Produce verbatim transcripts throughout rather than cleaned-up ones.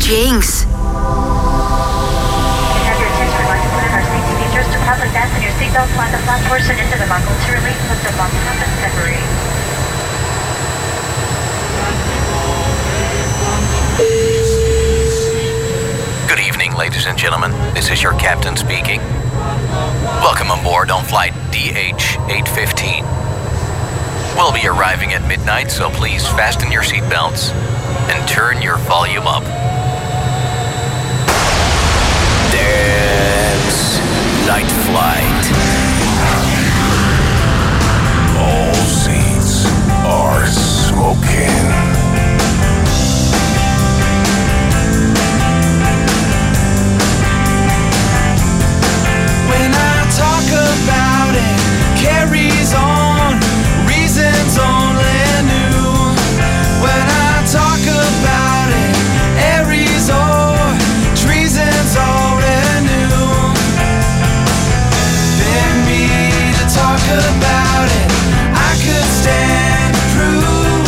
Jinx. Have your attention, we'd like to put in our safety features to properly fasten your seatbelt, slide the flat portion into the buckle to release, lift the bump up and separate. Good evening, ladies and gentlemen. This is your captain speaking. Welcome aboard on flight D H eight fifteen. We'll be arriving at midnight, so please fasten your seatbelts and turn your volume up. Dance Night Flight. All seats are smoking. Talk about it, carries on, reasons only new. When I talk about it, Aries or treason's already new. Pick me to talk about it, I could stand to prove.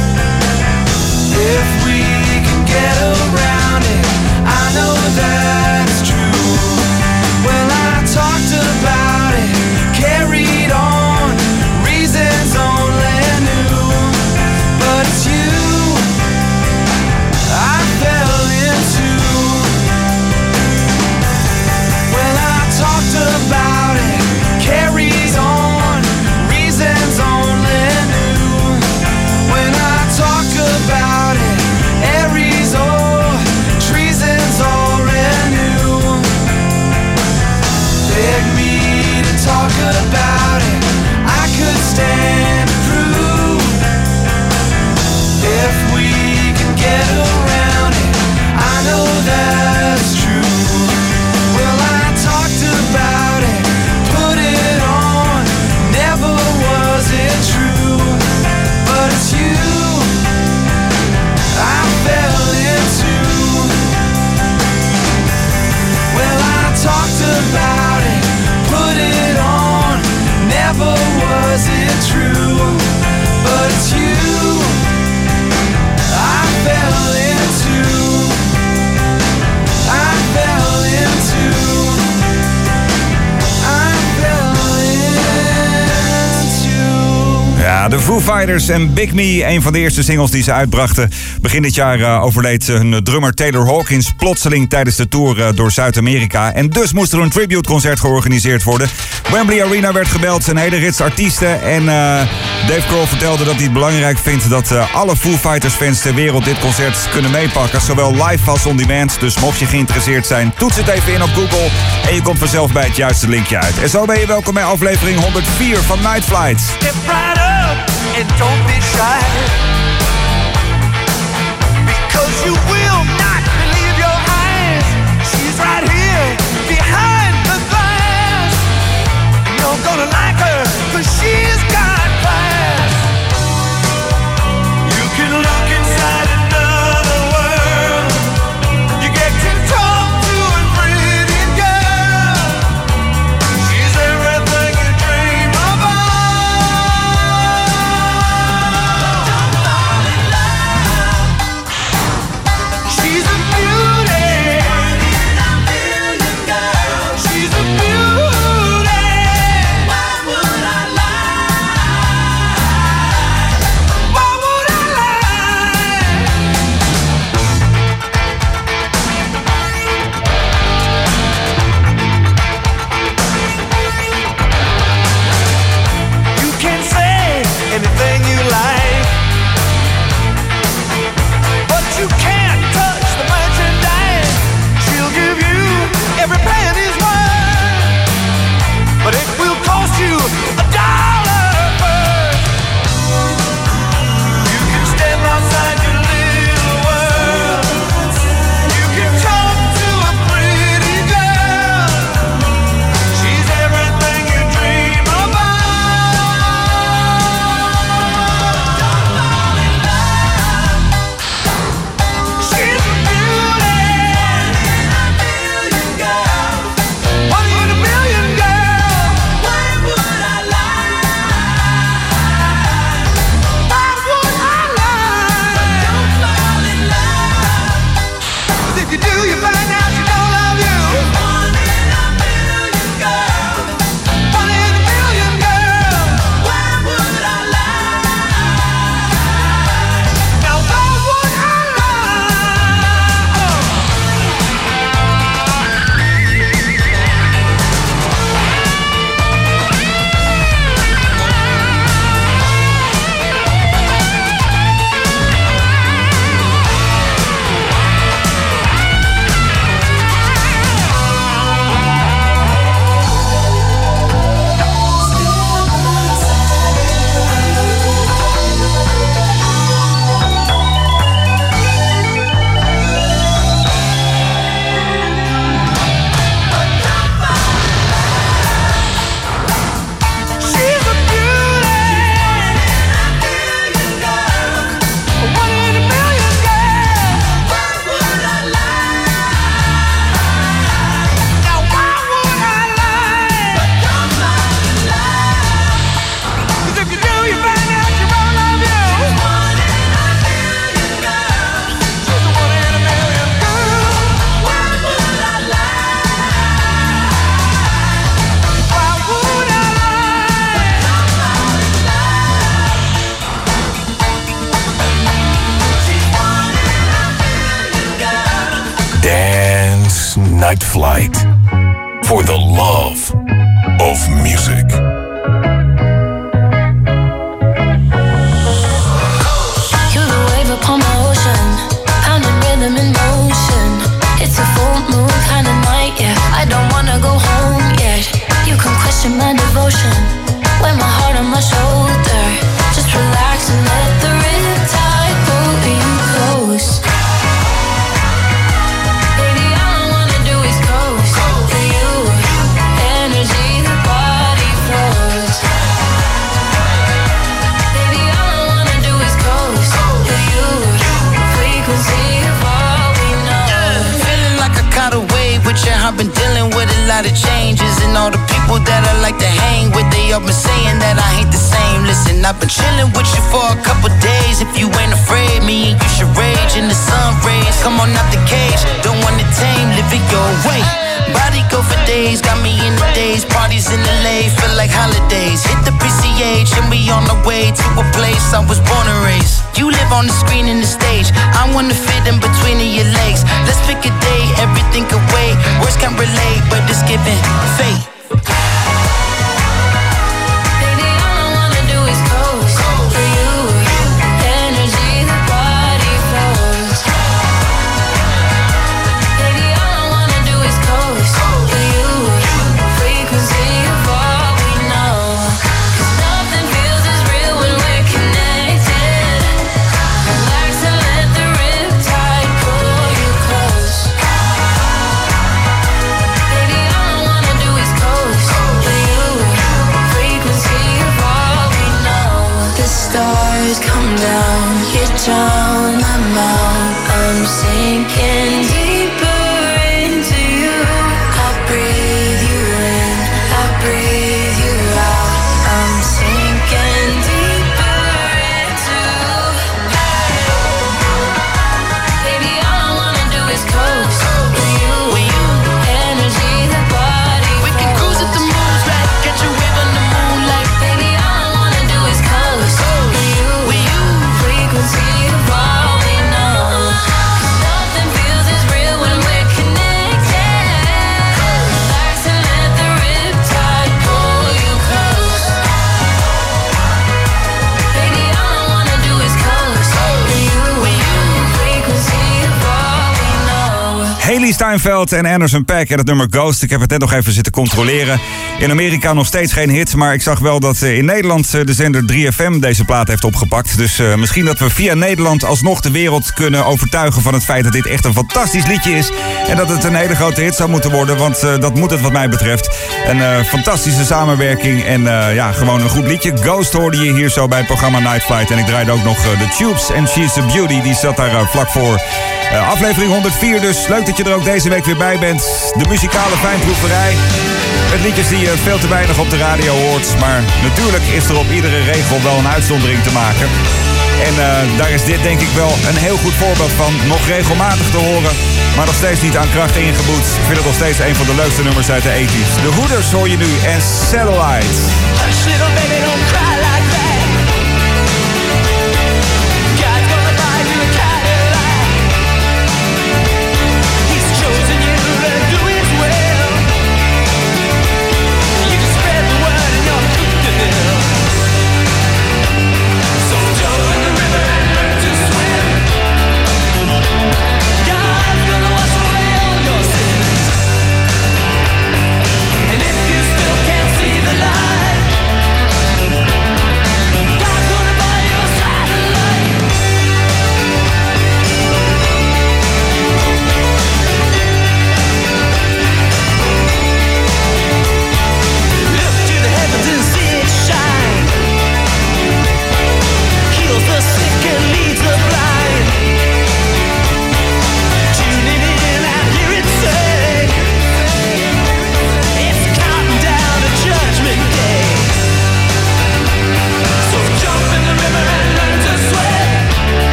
If we can get around it, I know that's true. Well, I talked about it, carried on, reasons only new. But it's you I fell into. Well, I talked about it, carries on, reasons only new. When I talk about it, Aries or treason's already new. Beg me to talk about it, I could stand to prove. If we can get around it, I know that's true. Well, I talked about it, put it on, never was it true. But it's you I fell into. Well, I talked about it, put it on, never was it true. But it's you I fell into. I fell into. I fell into. Ja, de Foo Fighters en Big Me, een van de eerste singles die ze uitbrachten. Begin dit jaar uh, overleed hun drummer Taylor Hawkins plotseling tijdens de tour uh, door Zuid-Amerika. En dus moest er een tributeconcert georganiseerd worden. Wembley Arena werd gebeld, zijn hele rits artiesten. En uh, Dave Grohl vertelde dat hij het belangrijk vindt dat uh, alle Foo Fighters fans ter wereld dit concert kunnen meepakken. Zowel live als on demand. Dus mocht je geïnteresseerd zijn, toets het even in op Google. En je komt vanzelf bij het juiste linkje uit. En zo ben je welkom bij aflevering honderdvier van Night Flight. Step right up and don't be shy, because you will not believe your eyes. She's right here behind the glass. You're gonna like her, cause she's got class. You can look inside another world. You get to talk to a pretty girl. She's everything you dream about. She's a beauty. She's a beauty. Night Flight. For the love of music. You're the wave upon my ocean, pounding rhythm in motion. It's a full moon kind of night, yeah. I don't wanna go home yet. You can question my devotion, wear my heart on my shoulder. Just relax and let the riptide pull you close. Baby, all I wanna do is coast to you. Energy, the body flows. Baby, all I wanna do is coast to you. Frequency of all we know. Yeah, feeling like I caught a wave with you. I've been dealing with a lot of changes, and all the people that I like to hang with, they all been saying that I ain't the same. Listen, I've been chilling with you for a couple days. If you ain't afraid, me and you should rage in the sun rays. Come on out the cage, don't want it tame, live it your way. Body go for days, got me in the days. Parties in L A, feel like holidays. Hit the P C H and we on the way to a place I was born and raised. You live on the screen and the stage, I wanna fit in between of your legs. Let's pick a day, everything can wait. Words can't relate, but it's giving fate. Baby, all I wanna do is coast to you. Energy, the body flows. Baby, all I wanna do is coast to you. Frequency of all we know. 'Cause nothing feels as real when we're connected. Relax and let the riptide pull you close. Baby, all I wanna do is coast to you. Frequency of all we know. The stars come down, you drown, I'm out. I'm sinking deeper into you. I breathe you in, I breathe you out. I'm sinking deeper into. Baby, all I wanna do is coast to you. Energy, the body We can cruise at the moon's right, catch a wave on the moonlight. Baby, all I wanna do is coast to you. With you. Frequency of all we know. 'Cause nothing feels as real when we're connected. Relax and let the riptide pull you close. Baby, all I wanna do is coast to you. Frequency of all we know. Haley Steinfeld en Anderson .Paak en het nummer Ghost. Ik heb het net nog even zitten controleren. In Amerika nog steeds geen hit, maar ik zag wel dat eh, in Nederland eh, de zender drie F M deze plaat heeft opgepakt. Dus eh, misschien dat we via Nederland alsnog de wereld kunnen overtuigen van het feit dat dit echt een fantastisch liedje is. En dat het een hele grote hit zou moeten worden, want eh, dat moet het wat mij betreft. Een eh, fantastische samenwerking en eh, ja, gewoon een goed liedje. Ghost hoorde je hier zo bij het programma Night Flight. En ik draaide ook nog eh, The Tubes en She's a Beauty. Die zat daar eh, vlak voor. Uh, aflevering honderdvier dus. Leuk dat je er ook deze week weer bij bent. De muzikale fijnproeverij. Met liedjes die je veel te weinig op de radio hoort. Maar natuurlijk is er op iedere regel wel een uitzondering te maken. En uh, daar is dit denk ik wel een heel goed voorbeeld van. Nog regelmatig te horen, maar nog steeds niet aan kracht ingeboet. Ik vind het nog steeds een van de leukste nummers uit de tachtiger. De Hoeders hoor je nu en Satellite. Hush, little baby, don't cry like that. God's gonna buy you a Cadillac. He's chosen you to do his will. You can spread the word and you're good to live. So jump in the river and learn to swim. God's gonna wash away all your sins. And if you still can't see the light,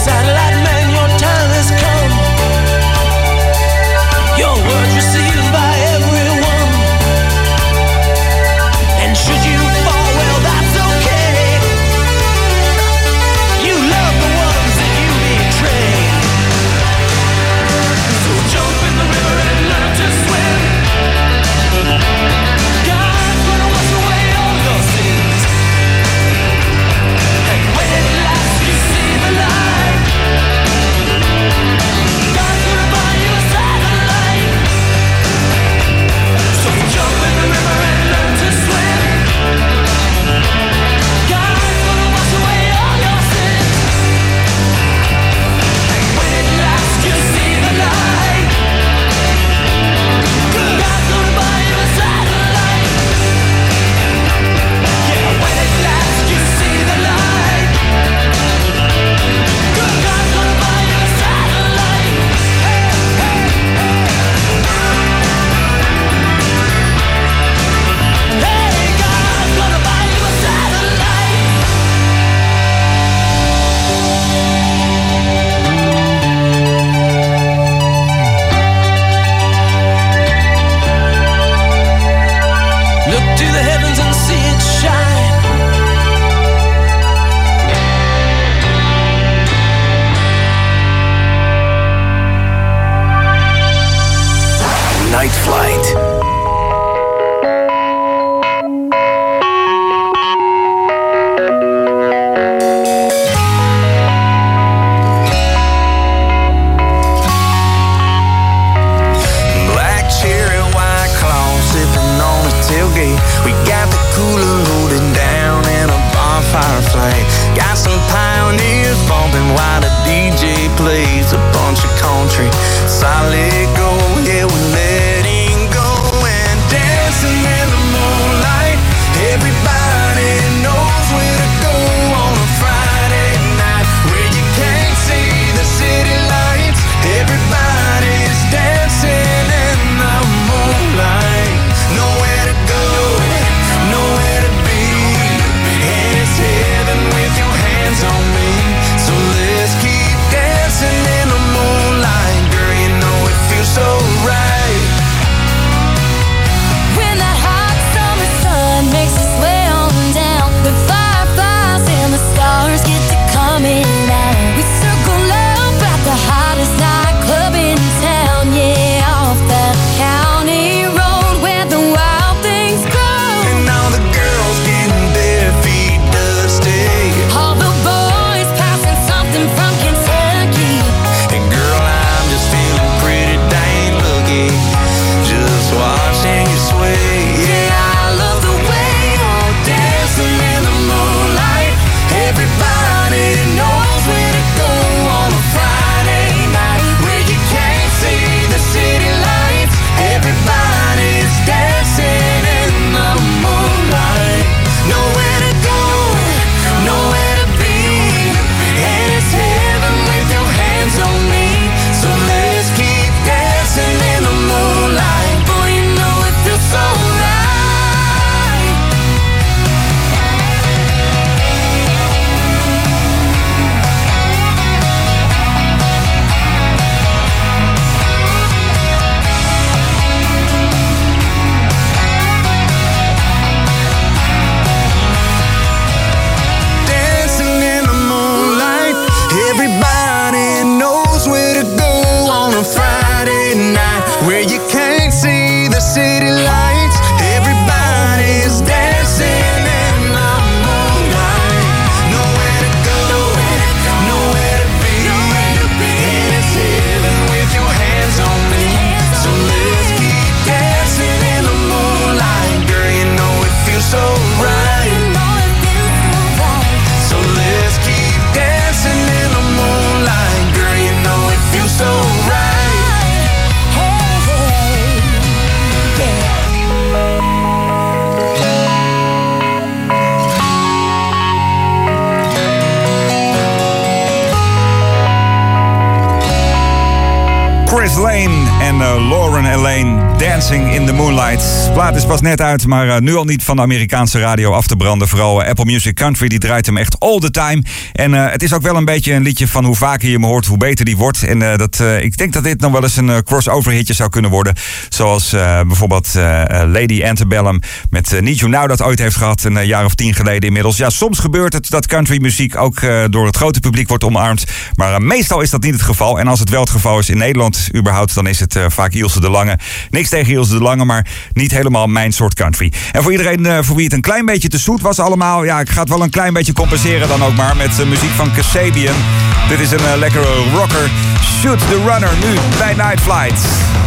Satellite man, your time has come. Your word received by everyone. And should you fall, well, that's okay. You love the ones that you betray. So jump in the river and learn to swim. God's gonna wash away all your sins. And when at last you see the light, God's gonna buy you a satellite. So jump in the river and learn to swim. God's gonna wash away all your sins. And when at last you see the light, God's gonna buy you a satellite. Yeah, when at last you see the light, God's gonna buy you a satellite. Hey, hey, hey. Hey, God's gonna buy you a satellite. Look to the heavens and see it shine. Night Flight. Black cherry, white claw, sipping on a tailgate. We got the cooler loaded down and a bonfire flame. Got some pioneers bumping while the D J plays a bunch of country. Solid gold, yeah, we're letting go and dancing in the moonlight. Everybody knows where to go on a Friday night where you can't see the city lights. Everybody's dancing in the moonlight. Nowhere to go, nowhere to be, and it's heaven with your hands on me. So let's keep dancing in the moonlight, girl. You know it feels Chris Lane en uh, Lauren Elaine, Dancing in the Moonlight. De plaat is pas net uit, maar uh, nu al niet van de Amerikaanse radio af te branden. Vooral uh, Apple Music Country, die draait hem echt all the time. En uh, het is ook wel een beetje een liedje van hoe vaker je me hoort, hoe beter die wordt. En uh, dat, uh, ik denk dat dit nog wel eens een uh, crossover hitje zou kunnen worden. Zoals uh, bijvoorbeeld uh, Lady Antebellum met uh, Need You Now dat ooit heeft gehad, een uh, jaar of tien geleden inmiddels. Ja, soms gebeurt het dat countrymuziek ook uh, door het grote publiek wordt omarmd. Maar uh, meestal is dat niet het geval. En als het wel het geval is in Nederland überhaupt, dan is het uh, vaak Ilse de Lange. Niks tegen Ilse de Lange, maar niet helemaal mijn soort country. En voor iedereen uh, voor wie het een klein beetje te zoet was allemaal, ja, ik ga het wel een klein beetje compenseren dan ook maar met uh, muziek van Kasabian. Dit is een uh, lekkere rocker. Shoot the Runner, nu bij Night Flight.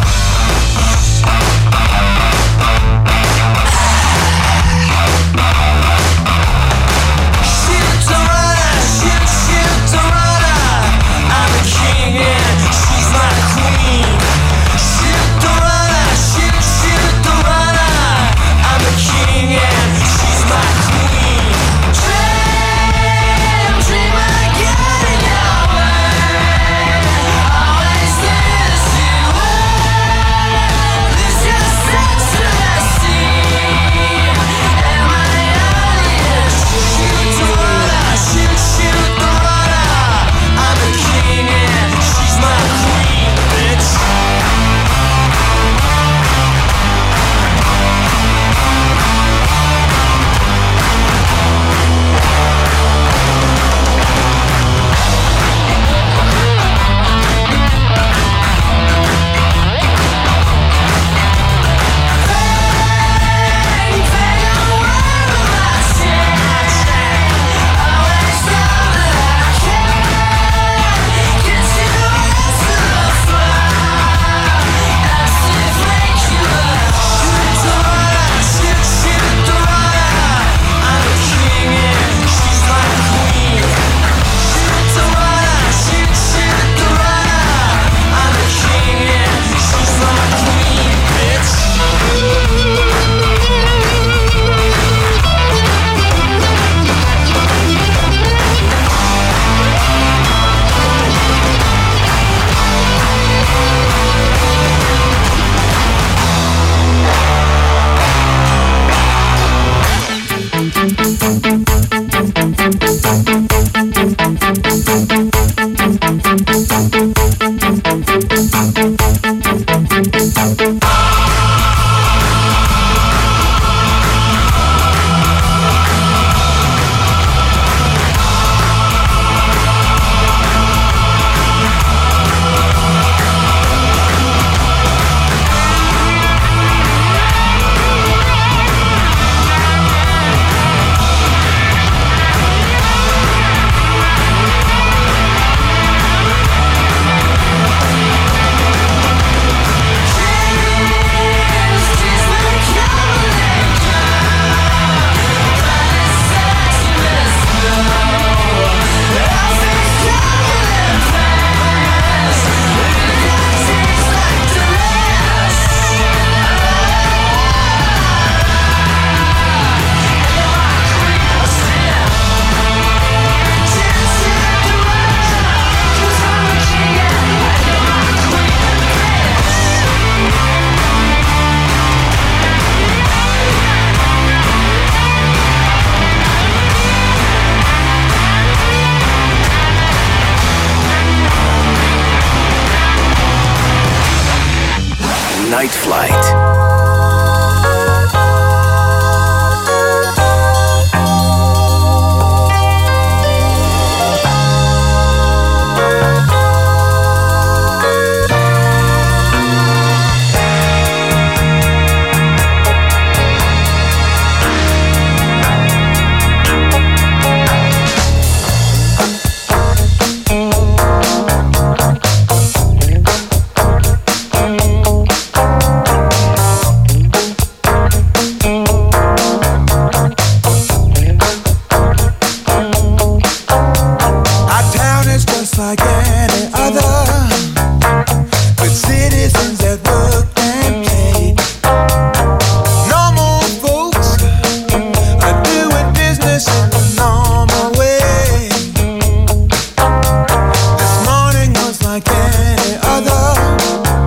Night Flight. Like any other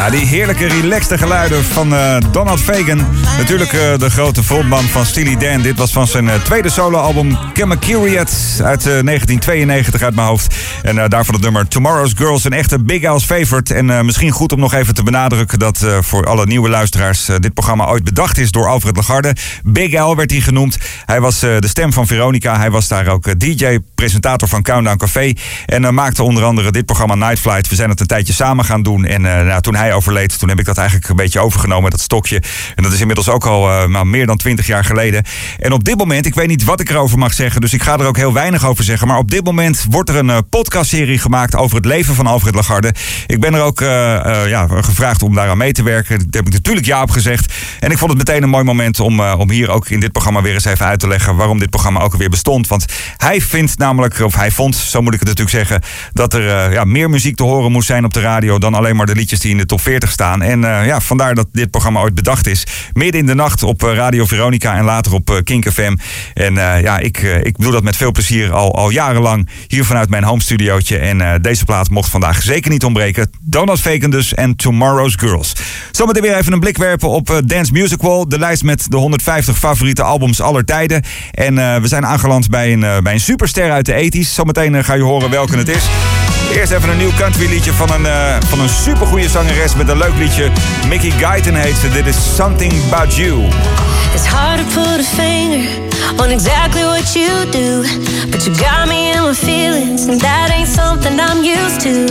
Ja, die heerlijke, relaxte geluiden van uh, Donald Fagen. Natuurlijk uh, de grote frontman van Steely Dan. Dit was van zijn uh, tweede soloalbum Chemicuriat uit uh, negentien tweeënnegentig uit mijn hoofd. En uh, daarvan het nummer Tomorrow's Girls, een echte Big Al's favorite. En uh, misschien goed om nog even te benadrukken dat uh, voor alle nieuwe luisteraars uh, dit programma ooit bedacht is door Alfred Lagarde. Big Al werd hij genoemd. Hij was uh, de stem van Veronica. Hij was daar ook uh, D J, presentator van Countdown Café. En uh, maakte onder andere dit programma Night Flight. We zijn het een tijdje samen gaan doen. En uh, nou, toen hij overleed, toen heb ik dat eigenlijk een beetje overgenomen, dat stokje. En dat is inmiddels ook al uh, nou, meer dan twintig jaar geleden. En op dit moment, ik weet niet wat ik erover mag zeggen, dus ik ga er ook heel weinig over zeggen. Maar op dit moment wordt er een uh, podcastserie gemaakt over het leven van Alfred Lagarde. Ik ben er ook uh, uh, ja, gevraagd om daaraan mee te werken. Daar heb ik natuurlijk ja op gezegd. En ik vond het meteen een mooi moment om, uh, om hier ook in dit programma weer eens even uit te leggen waarom dit programma ook alweer bestond. Want hij vindt namelijk, of hij vond, zo moet ik het natuurlijk zeggen, dat er uh, ja, meer muziek te horen moest zijn op de radio dan alleen maar de liedjes die in de top veertig staan. En uh, ja, vandaar dat dit programma ooit bedacht is. Midden in de nacht op uh, Radio Veronica en later op uh, Kink F M. En uh, ja, ik, uh, ik doe dat met veel plezier al, al jarenlang hier vanuit mijn home studiootje. En uh, deze plaat mocht vandaag zeker niet ontbreken. Donald Fagen dus en Tomorrow's Girls. Zometeen weer even een blik werpen op uh, Dance Music Wall. De lijst met de honderdvijftig favoriete albums aller tijden. En uh, we zijn aangeland bij een, uh, bij een superster uit de tachtiger. Zometeen uh, ga je horen welke het is. Eerst even een nieuw country liedje van een, uh, van een supergoeie zangeres met een leuk liedje. Mickey Guyton heet ze. Dit is Something About You. It's hard to put a finger on exactly what you do, but you got me in my feelings, and that ain't something I'm used to.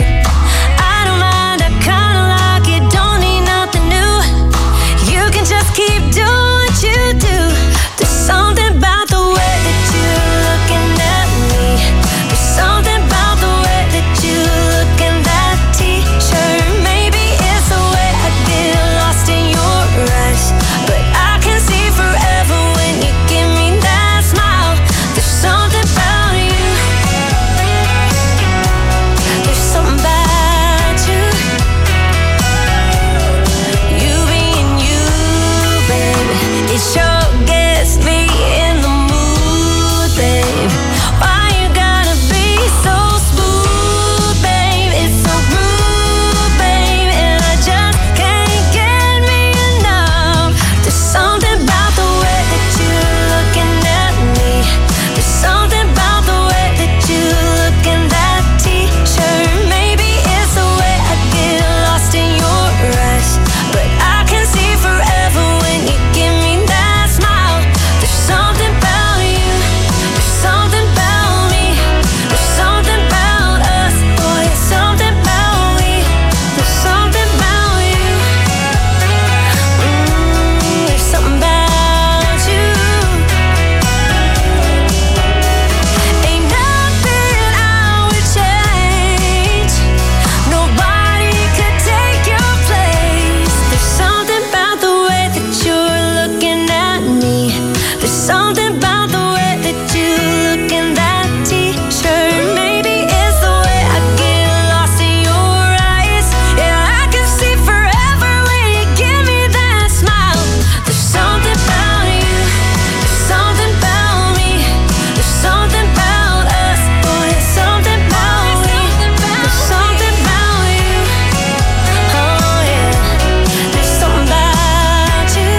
I don't mind, I kinda like it, don't need nothing new. You can just keep doing what you do. There's something about the way that you're looking at me. There's something about the way that you look in that t-shirt. Maybe it's the way I get lost in your eyes, but I can see forever when you give me that smile. There's something about you. There's something about you. You being you, babe. It sure gets me in the mood, babe. Why you gotta be so smooth, babe? It's so rude, babe, and I just can't get me enough. There's something about the way that you're looking at me. There's something about the way that you look in that t-shirt. Maybe it's the way I get lost in your eyes, but I can see forever when you give me that smile. There's something about you. There's something about me. There's something about us, boy. It's something about me. There's something about you. Mm, there's something about you. Ain't nothing I would change. Nobody could take your place. There's something about the way that you're looking at me. There's something about the way that you look in that t-shirt. Maybe it's the way I get lost in your eyes. Yeah, I can see forever when you give me that smile. There's something about you. There's something about me. There's something about us, boy. There's something about me. There's something about you. Oh yeah. There's something about you.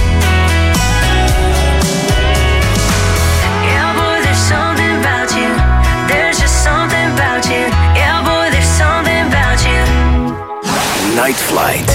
Yeah, boy, there's something about you. There's just something about you. Yeah, boy, there's something about you. Night Flight.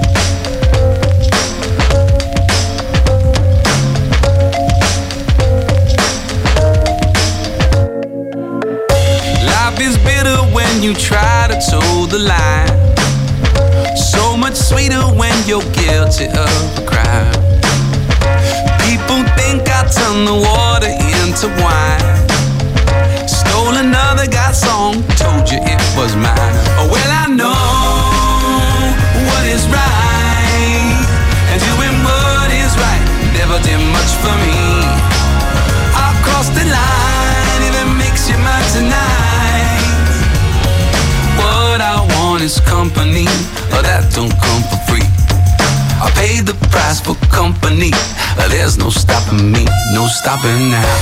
Life is bitter when you try to toe the line. So much sweeter when you're guilty of a crime. People think I turned the water into wine. Stole another guy's song, told you it was mine. Oh, well, I know what is right, and doing what is right never did much for me. I crossed the line, if it makes you mine tonight. What I want is company, but that don't come for free. I paid the price for company, but there's no stopping me, no stopping now.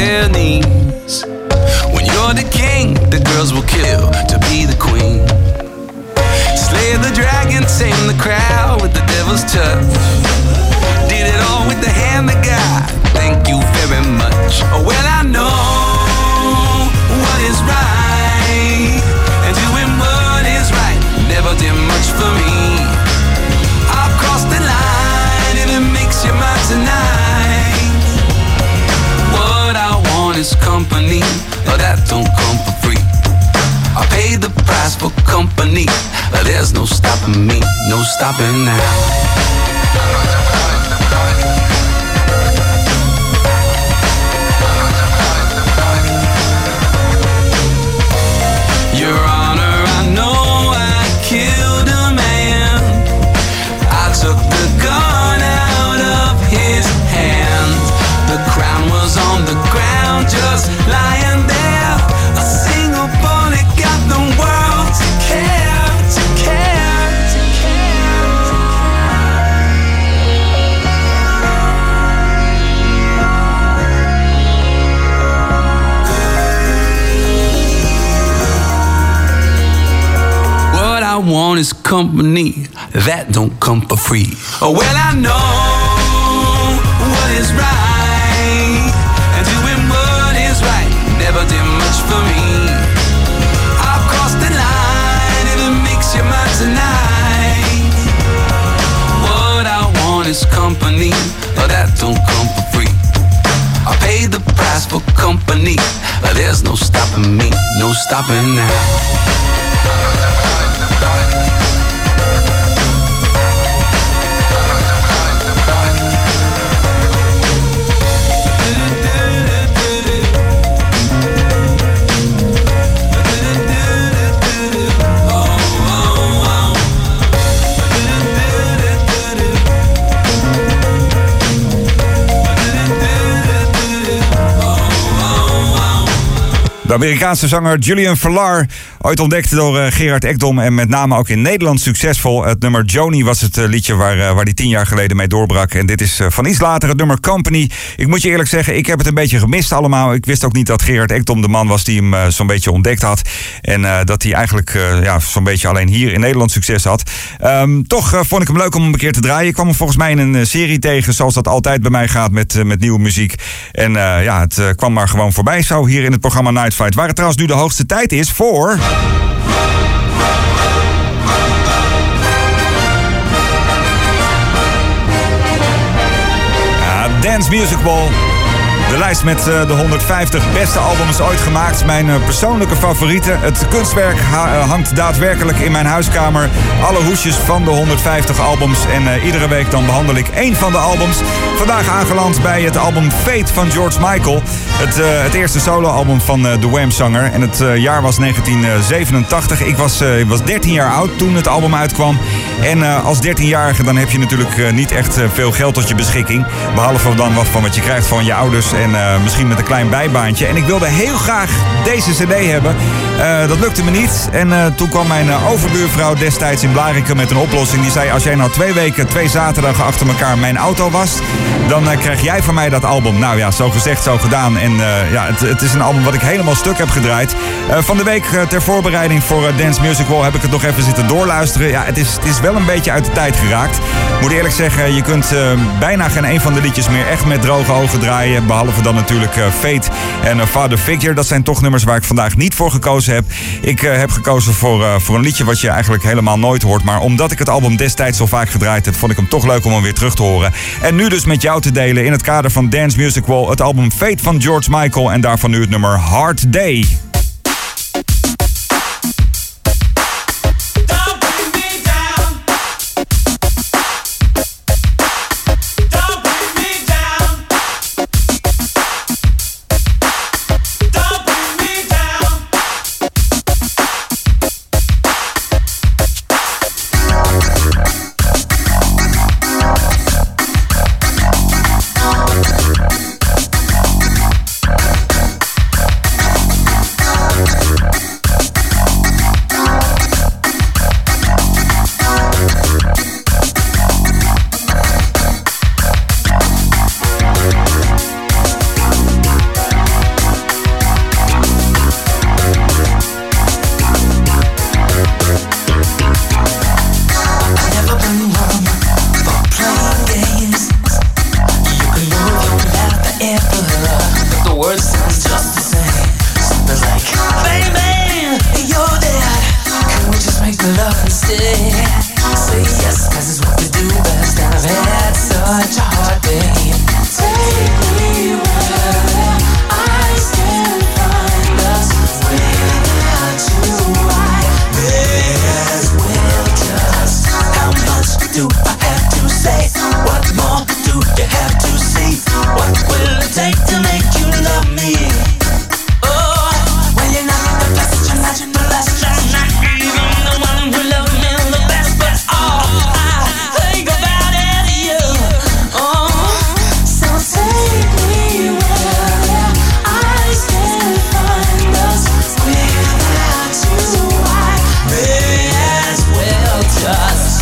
their knees. When you're the king, the girls will kill to be the queen. Slay the dragon, tame the crowd with the devil's touch. Did it all with the hand of God. Thank you very much. Oh, well, I know what is right, and doing what is right never did much for me. I'll cross the line if it makes you mine tonight. What I want is company, but that don't come for free. I pay the price for company, but there's no stopping me, no stopping now. Your Honor, I know I killed a man. I took the gun out of his hand. The crown was on the ground, just lying there. A single bullet got the world to care, to care, to care, to What I want is company, that don't come for free. Oh, well, I know what is right, and doing what is right never did much for me. I'll cross the line if it makes you mine tonight. What I want is company, but that don't come for free. I pay the price for company, but there's no stopping me, no stopping now. De Amerikaanse zanger Julian Vellar, ooit ontdekt door uh, Gerard Ekdom en met name ook in Nederland succesvol. Het nummer Joni was het uh, liedje waar, uh, waar die tien jaar geleden mee doorbrak. En dit is uh, van iets later het nummer Company. Ik moet je eerlijk zeggen, ik heb het een beetje gemist allemaal. Ik wist ook niet dat Gerard Ekdom de man was die hem uh, zo'n beetje ontdekt had. En uh, dat hij eigenlijk uh, ja, zo'n beetje alleen hier in Nederland succes had. Um, toch uh, vond ik hem leuk om hem een keer te draaien. Ik kwam hem volgens mij in een uh, serie tegen, zoals dat altijd bij mij gaat met, uh, met nieuwe muziek. En uh, ja, het uh, kwam maar gewoon voorbij zo hier in het programma Night Flight. Waar het trouwens nu de hoogste tijd is voor... Ja, Dance Music Wall. De lijst met uh, de honderdvijftig beste albums ooit gemaakt. Mijn uh, persoonlijke favorieten. Het kunstwerk ha- uh, hangt daadwerkelijk in mijn huiskamer. Alle hoesjes van de honderdvijftig albums. En uh, iedere week dan behandel ik één van de albums. Vandaag aangeland bij het album Fate van George Michael. Het, uh, het eerste soloalbum van uh, de Wham-zanger. En het uh, jaar was negentien zevenentachtig. Ik was, uh, was dertien jaar oud toen het album uitkwam. En uh, als dertienjarige dan heb je natuurlijk uh, niet echt uh, veel geld tot je beschikking. Behalve dan wat van wat je krijgt van je ouders. En uh, misschien met een klein bijbaantje. En ik wilde heel graag deze cd hebben. Uh, dat lukte me niet. En uh, toen kwam mijn uh, overbuurvrouw destijds in Blarikum met een oplossing. Die zei, als jij nou twee weken, twee zaterdagen achter elkaar mijn auto wast, dan uh, krijg jij van mij dat album. Nou ja, zo gezegd, zo gedaan. En uh, ja, het, het is een album wat ik helemaal stuk heb gedraaid. Uh, van de week uh, ter voorbereiding voor uh, Dance Music Wall heb ik het nog even zitten doorluisteren. Ja, het is, het is wel een beetje uit de tijd geraakt. Ik moet eerlijk zeggen, je kunt uh, bijna geen een van de liedjes meer echt met droge ogen draaien. Behalve dan natuurlijk uh, Fate en uh, Father Figure. Dat zijn toch nummers waar ik vandaag niet voor gekozen heb. Ik uh, heb gekozen voor, uh, voor een liedje wat je eigenlijk helemaal nooit hoort. Maar omdat ik het album destijds zo vaak gedraaid heb, vond ik hem toch leuk om hem weer terug te horen. En nu dus met jou te delen in het kader van Dance Music Wall het album Fate van George Michael. En daarvan nu het nummer Hard Day. Oh, stay. Say yes, cause it's what we do best. And I've had such a hard day. Take me where eyes can find us. Without you I may as well just. How much do I have to say? What more do you have to see? What will it take to make you love me? Oh, well you're not the best, you're not the best, you're not even the one who loves me the best. But all I think about is you. Oh, so take me where eyes can find us. Without you I may as well just.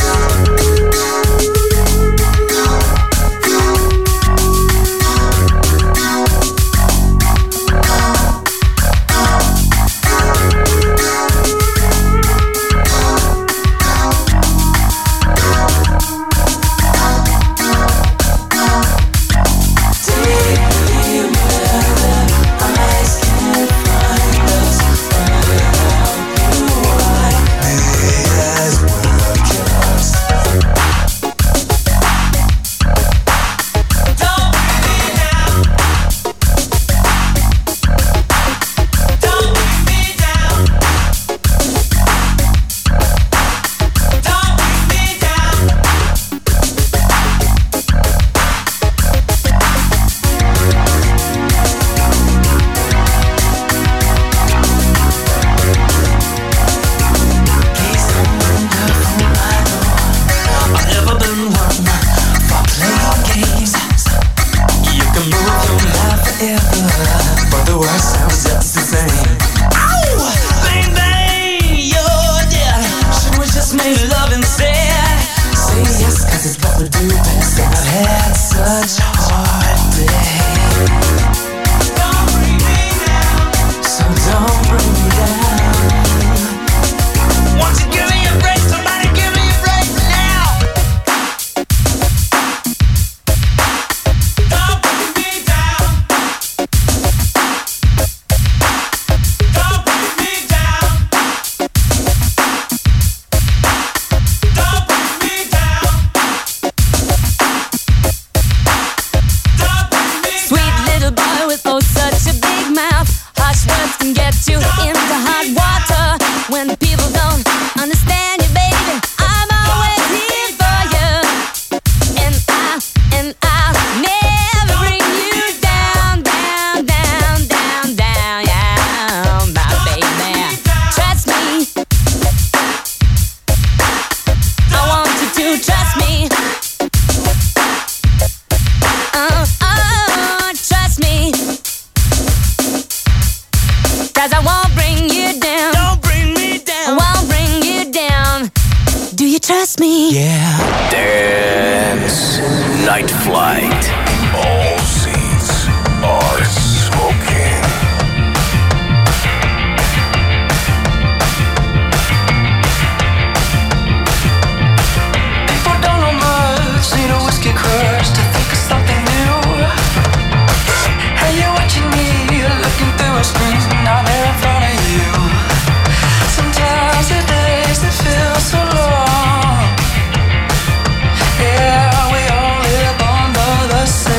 The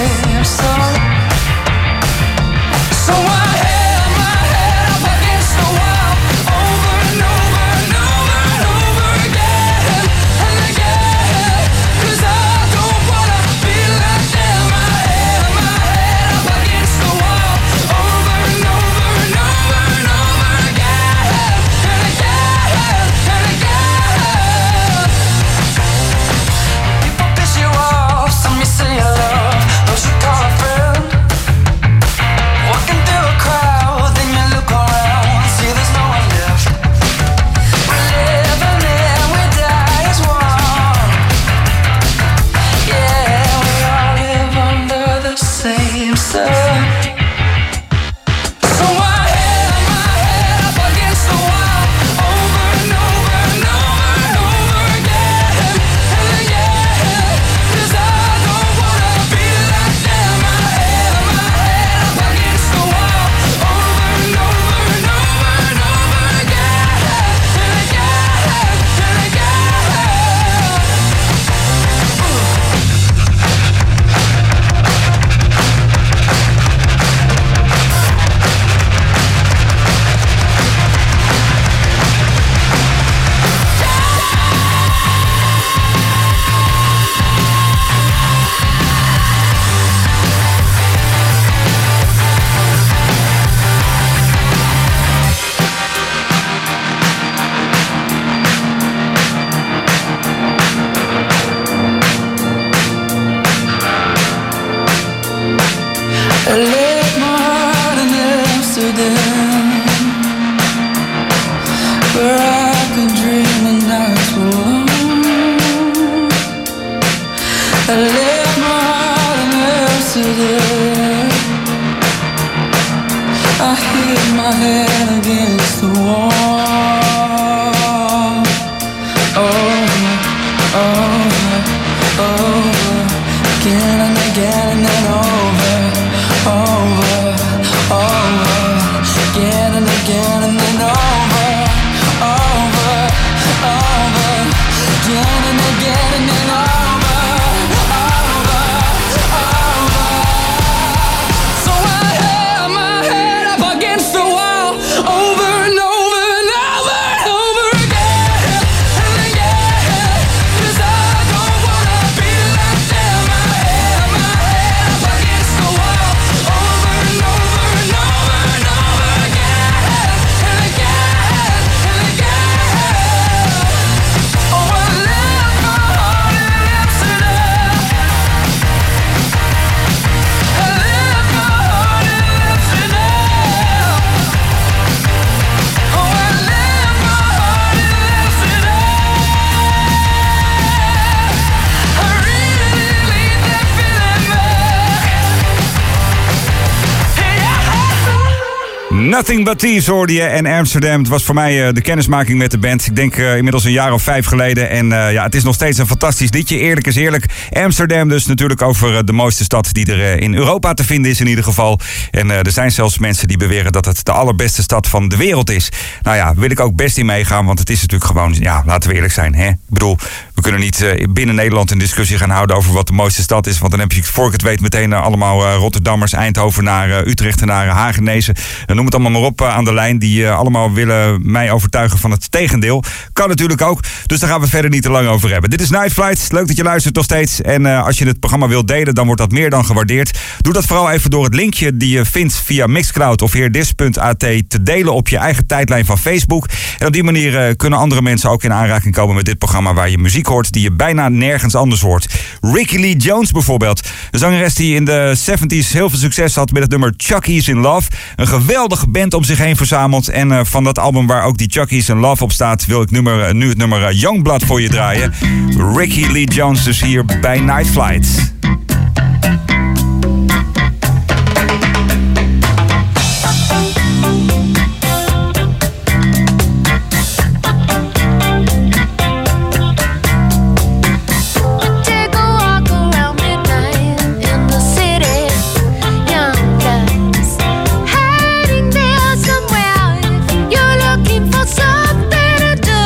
Nothing But Thieves hoorde je en Amsterdam. Het was voor mij uh, de kennismaking met de band. Ik denk uh, inmiddels een jaar of vijf geleden. En uh, ja, het is nog steeds een fantastisch liedje. Eerlijk is eerlijk. Amsterdam dus natuurlijk over uh, de mooiste stad die er uh, in Europa te vinden is in ieder geval. En uh, er zijn zelfs mensen die beweren dat het de allerbeste stad van de wereld is. Nou ja, wil ik ook best in meegaan. Want het is natuurlijk gewoon, ja, laten we eerlijk zijn. Hè? Ik bedoel, we kunnen niet uh, binnen Nederland een discussie gaan houden over wat de mooiste stad is. Want dan heb je, voor ik het weet, meteen uh, allemaal uh, Rotterdammers, Eindhoven uh, Utrecht en uh, Hagenezen. Uh, noem het allemaal maar op uh, aan de lijn. Die uh, allemaal willen mij overtuigen van het tegendeel. Kan natuurlijk ook. Dus daar gaan we het verder niet te lang over hebben. Dit is Night Flight. Leuk dat je luistert nog steeds. En uh, als je het programma wilt delen, dan wordt dat meer dan gewaardeerd. Doe dat vooral even door het linkje die je vindt via Mixcloud of heerdis punt a t te delen op je eigen tijdlijn van Facebook. En op die manier uh, kunnen andere mensen ook in aanraking komen met dit programma waar je muziek hoort die je bijna nergens anders hoort. Ricky Lee Jones bijvoorbeeld. De zangeres die in de zeventies heel veel succes had met het nummer Chucky's in Love. Een geweldige band om zich heen verzameld. En uh, van dat album waar ook die Chucky's in Love op staat, wil ik nummer, uh, nu het nummer uh, Youngblood voor je draaien. Ricky Lee Jones dus hier bij Night Flight.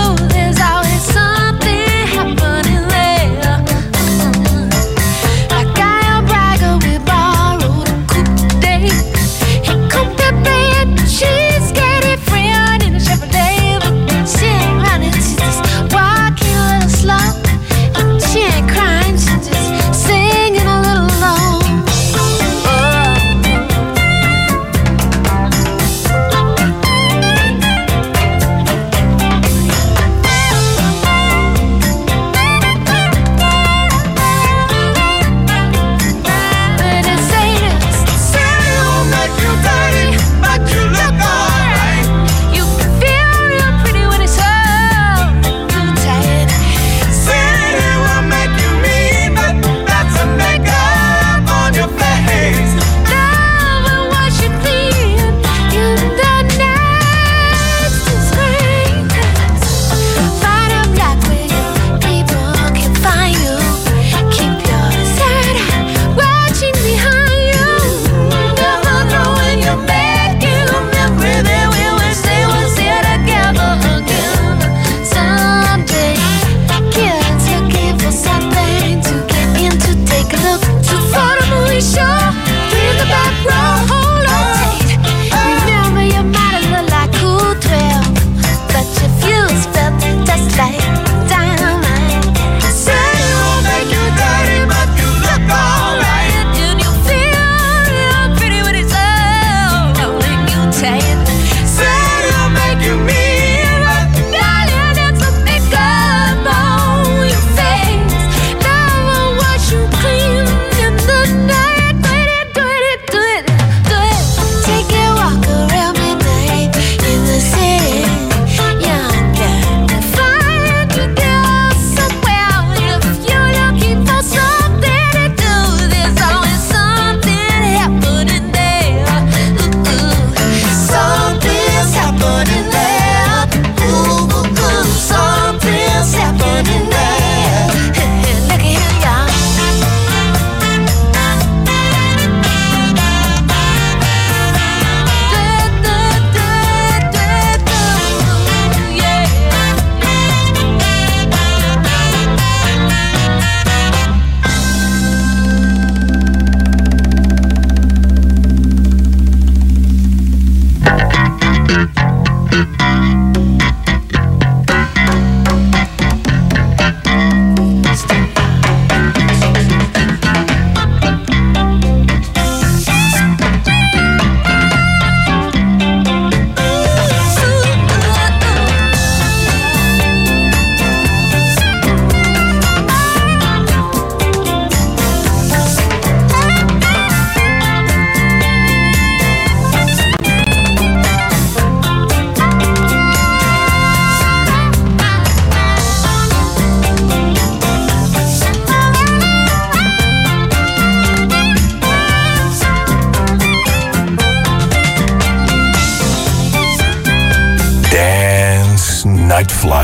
Like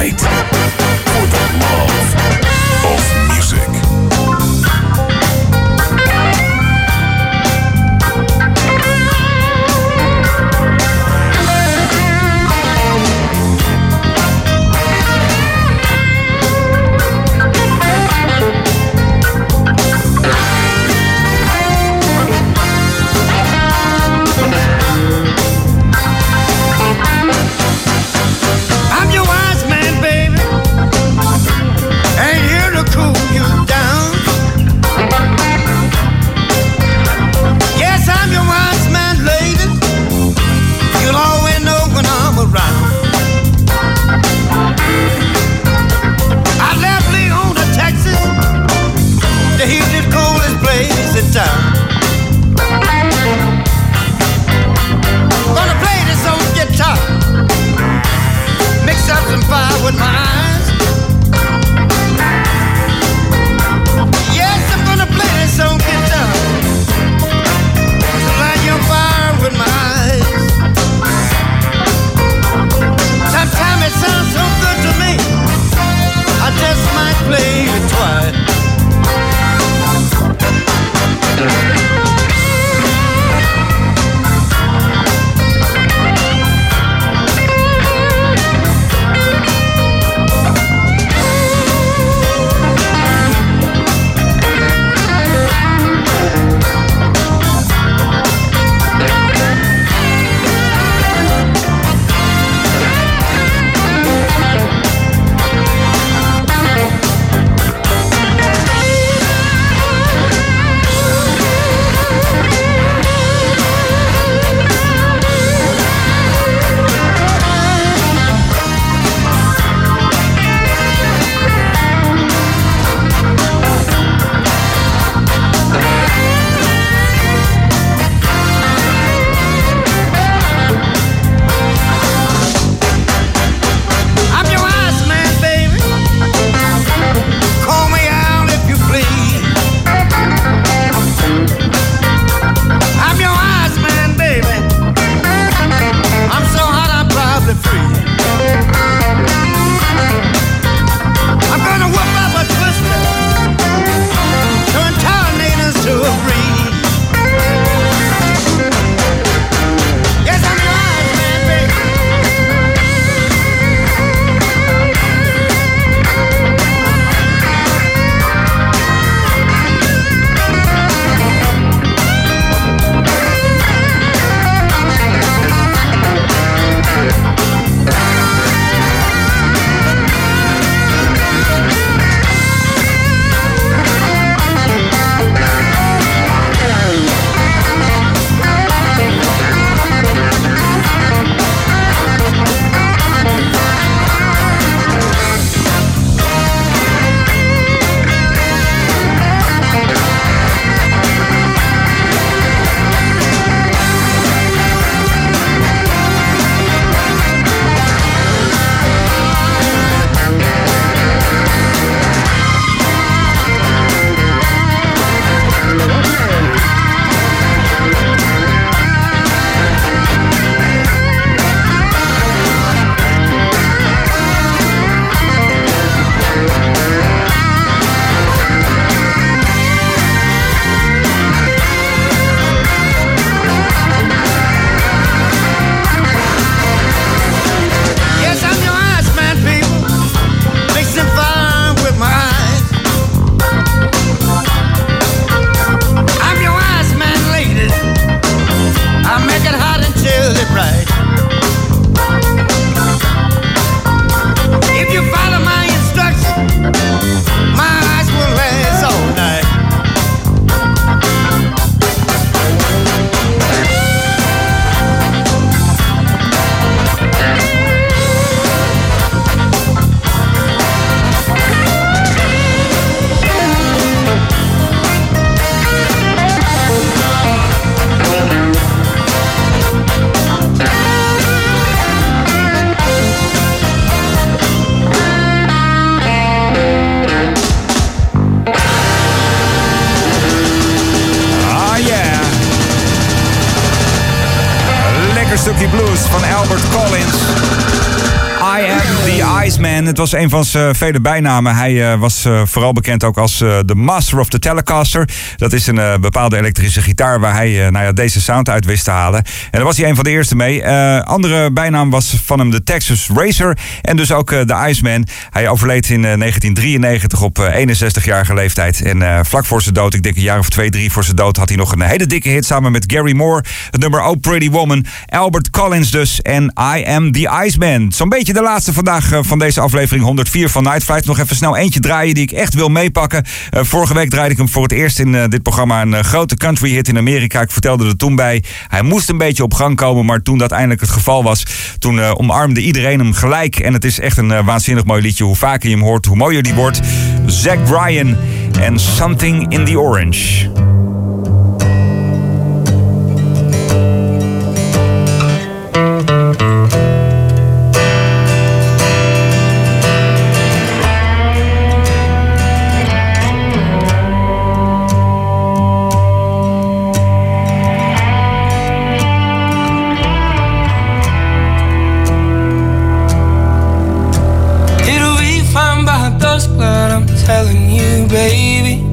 Midnight. For the love of music. I'm your wise man, baby. Man. Het was een van zijn vele bijnamen. Hij uh, was uh, vooral bekend ook als uh, de Master of the Telecaster. Dat is een uh, bepaalde elektrische gitaar waar hij uh, nou ja, deze sound uit wist te halen. En daar was hij een van de eerste mee. Uh, andere bijnaam was van hem de Texas Racer. En dus ook uh, de Iceman. Hij overleed in uh, negentien drieënnegentig op uh, eenenzestigjarige leeftijd. En uh, vlak voor zijn dood, ik denk een jaar of twee, drie voor zijn dood, had hij nog een hele dikke hit samen met Gary Moore. Het nummer Oh Pretty Woman. Albert Collins dus. En I Am the Iceman. Zo'n beetje de laatste vandaag uh, van deze aflevering honderdvier van Night Flight. Nog even snel eentje draaien die ik echt wil meepakken. Uh, vorige week draaide ik hem voor het eerst in uh, dit programma. Een uh, grote country hit in Amerika. Ik vertelde er toen bij. Hij moest een beetje op gang komen. Maar toen dat eindelijk het geval was, toen uh, omarmde iedereen hem gelijk. En het is echt een uh, waanzinnig mooi liedje. Hoe vaker je hem hoort, hoe mooier die wordt. Zach Bryan en Something in the Orange. Baby,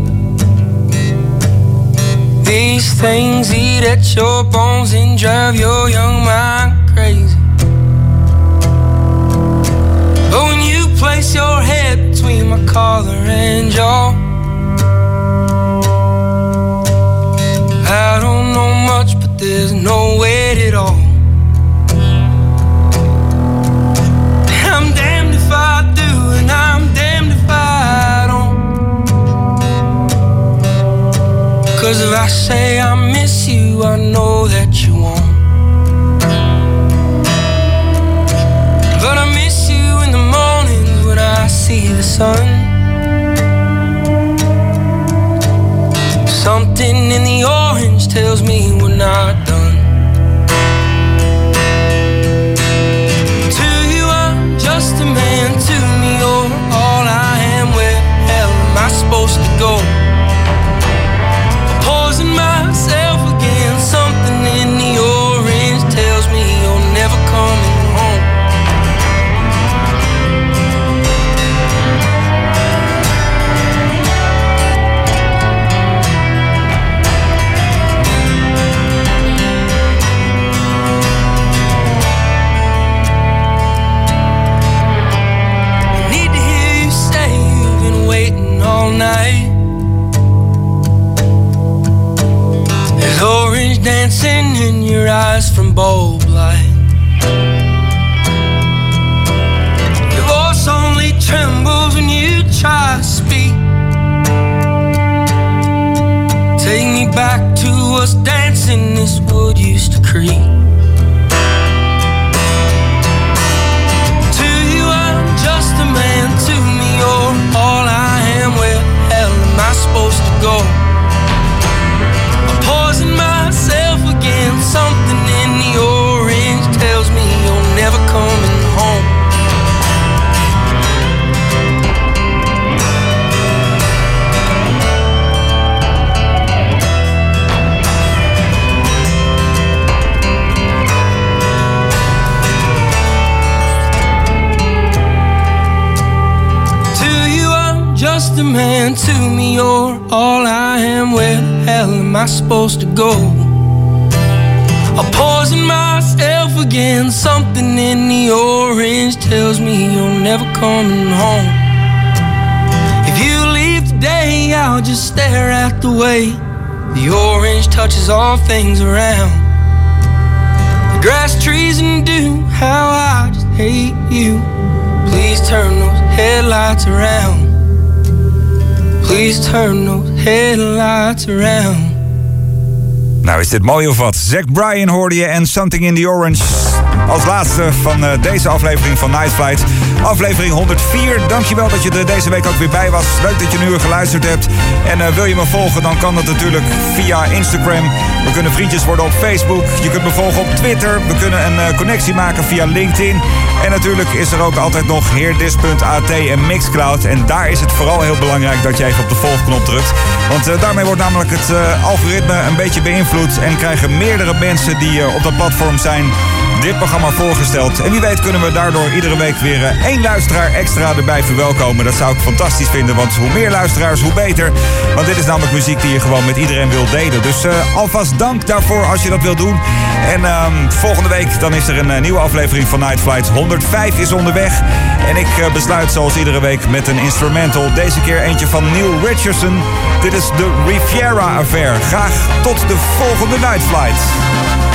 these things eat at your bones and drive your young mind crazy. But when you place your head between my collar and jaw, I don't know much, but there's no weight at all. I'm damned if I do, and I'm damned if I don't. 'Cause if I say I miss you, I know that you won't. But I miss you in the mornings when I see the sun. Something in the orange tells me we're not done. To you I'm just a man, to me you're all I am. Where the hell am I supposed to go? Poison myself again. Something in the orange tells me you're never coming home. I need to hear you say you've been waiting all night. Orange dancing in your eyes from bulb light. Your voice only trembles when you try to speak. Take me back to us dancing, this wood used to creak. To you I'm just a man, to me you're all I am. Where the hell am I supposed to go? Poison myself again. Something in the orange tells me you're never coming home. To you I'm just a man, to me you're all I am. Where the hell am I supposed to go? I'll poison myself again. Something in the orange tells me you're never coming home. If you leave today, I'll just stare at the way the orange touches all things around. The grass, trees, and dew, how I just hate you. Please turn those headlights around. Please turn those headlights around. Nou, is dit mooi of wat? Zach Bryan hoorde je en Something in the Orange. Als laatste van uh, deze aflevering van Night Flight. Aflevering honderdvier. Dankjewel dat je er deze week ook weer bij was. Leuk dat je nu weer geluisterd hebt. En uh, wil je me volgen, dan kan dat natuurlijk via Instagram. We kunnen vriendjes worden op Facebook. Je kunt me volgen op Twitter. We kunnen een uh, connectie maken via LinkedIn. En natuurlijk is er ook altijd nog heerdis punt a t en Mixcloud. En daar is het vooral heel belangrijk dat je even op de volgknop drukt. Want uh, daarmee wordt namelijk het uh, algoritme een beetje beïnvloed. En krijgen meerdere mensen die uh, op dat platform zijn dit programma voorgesteld. En wie weet kunnen we daardoor iedere week weer uh, één luisteraar extra erbij verwelkomen. Dat zou ik fantastisch vinden, want hoe meer luisteraars, hoe beter. Want dit is namelijk muziek die je gewoon met iedereen wil delen. Dus uh, alvast dank daarvoor als je dat wilt doen. En uh, volgende week dan is er een uh, nieuwe aflevering van Night Flight. honderdvijf is onderweg. En ik uh, besluit zoals iedere week met een instrumental. Deze keer eentje van Neil Richardson. Dit is de Riviera Affair. Graag tot de volgende Night Flight.